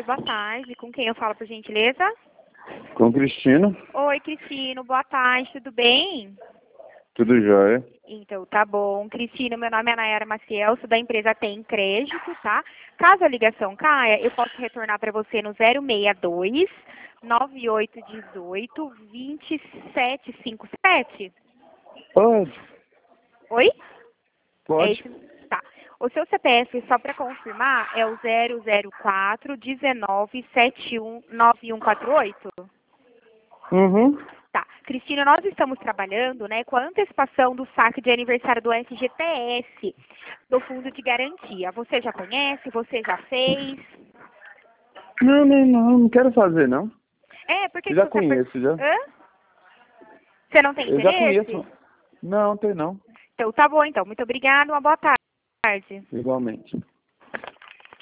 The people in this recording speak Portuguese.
Oi, boa tarde. Com quem eu falo, por gentileza? Com Cristina, Oi, Cristino, boa tarde, tudo bem? tudo jóia. Então, tá bom. Cristino, meu nome é Nayara Maciel, sou da empresa Tem Crédito, tá? Caso a ligação caia, eu posso retornar para você no 062 9818 2757. Pode, Oi? É pode. isso? Tá. O seu CPF, só para confirmar, é o 004 19 71 9148? Uhum. Tá. Cristina, nós estamos trabalhando, né, com a antecipação do saque de aniversário do FGTS, do Fundo de Garantia. Você já conhece? Você já fez? Não quero fazer, não. É, por que Eu que já você... conheço, já. Hã? Você não tem Eu já interesse? conheço. Não, tem não. Então, tá bom, então. Muito obrigada, uma boa tarde. Igualmente.